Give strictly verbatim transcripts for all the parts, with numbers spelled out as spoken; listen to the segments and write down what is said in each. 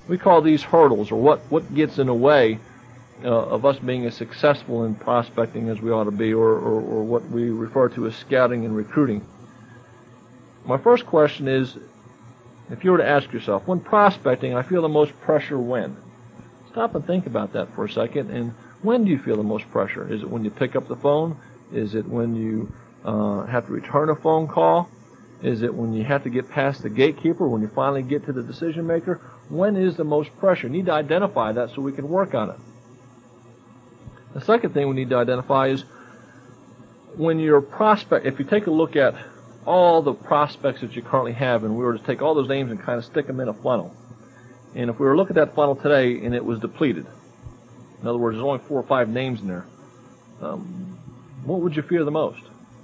We call these hurdles, or what, what gets in the way uh, of us being as successful in prospecting as we ought to be, or, or, or what we refer to as scouting and recruiting. My first question is, if you were to ask yourself, when prospecting, I feel the most pressure when? Stop and think about that for a second. And when do you feel the most pressure? Is it when you pick up the phone? Is it when you uh, have to return a phone call? Is it when you have to get past the gatekeeper, when you finally get to the decision maker? When is the most pressure? You need to identify that so we can work on it. The second thing we need to identify is when you're prospect, if you take a look at all the prospects that you currently have, and we were to take all those names and kind of stick them in a funnel, and if we were to look at that funnel today and it was depleted, in other words, there's only four or five names in there, um, what would you fear the most?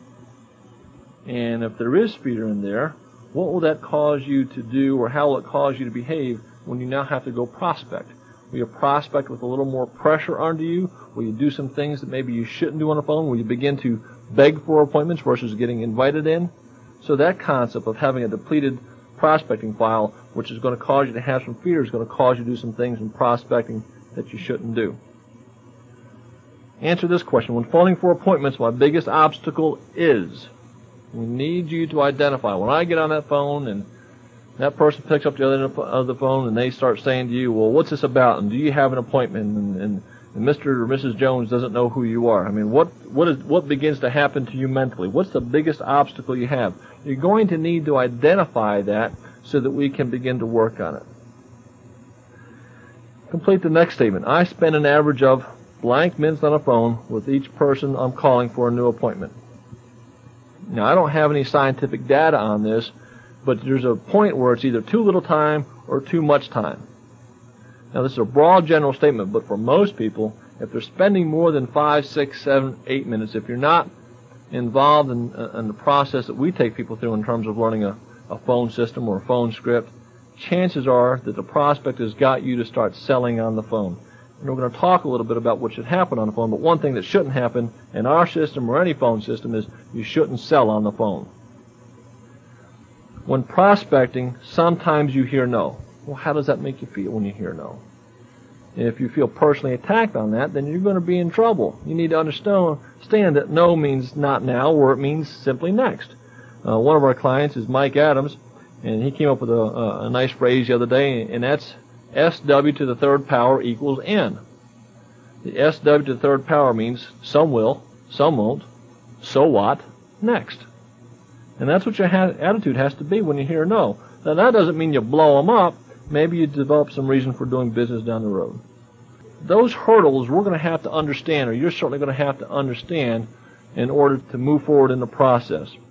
And if there is fear in there, what will that cause you to do, or how will it cause you to behave when you now have to go prospect? Will you prospect with a little more pressure onto you? Will you do some things that maybe you shouldn't do on the phone? Will you begin to beg for appointments versus getting invited in? So that concept of having a depleted prospecting file, which is going to cause you to have some fear, is going to cause you to do some things in prospecting that you shouldn't do. Answer this question. When phoning for appointments, my biggest obstacle is, we need you to identify. When I get on that phone and that person picks up the other end of the phone and they start saying to you, well, what's this about? And do you have an appointment? And, and, and Mister or Missus Jones doesn't know who you are. I mean, what, what, is, what begins to happen to you mentally? What's the biggest obstacle you have? You're going to need to identify that so that we can begin to work on it. Complete the next statement. I spend an average of blank minutes on a phone with each person I'm calling for a new appointment. Now, I don't have any scientific data on this, but there's a point where it's either too little time or too much time. Now, this is a broad general statement, but for most people, if they're spending more than five, six, seven, eight minutes, if you're not involved in, uh, in the process that we take people through in terms of learning a, a phone system or a phone script, chances are that the prospect has got you to start selling on the phone. And we're going to talk a little bit about what should happen on the phone, but one thing that shouldn't happen in our system or any phone system is you shouldn't sell on the phone. When prospecting, sometimes you hear no. Well, how does that make you feel when you hear no? And if you feel personally attacked on that, then you're going to be in trouble. You need to understand that no means not now, or it means simply next. Uh, one of our clients is Mike Adams, and he came up with a, a, a nice phrase the other day, and that's S W to the third power equals N. The S W to the third power means some will, some won't, so what, next. And that's what your ha- attitude has to be when you hear no. Now, that doesn't mean you blow them up. Maybe you develop some reason for doing business down the road. Those hurdles we're going to have to understand, or you're certainly going to have to understand in order to move forward in the process.